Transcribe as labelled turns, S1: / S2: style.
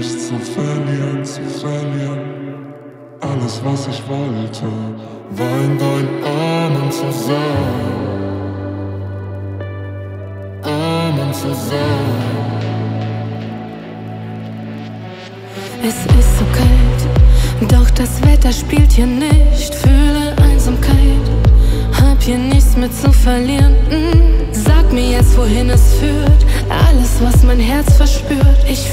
S1: nichts zu verlieren, zu verlieren. Alles, was ich wollte, war in deinen Armen zu sein. Armen zu sein.
S2: Es ist so kalt, doch das Wetter spielt hier nicht. Fühle Einsamkeit, hab hier nichts mehr zu verlieren. Sag mir jetzt, wohin es führt, alles, was mein Herz verspürt. Ich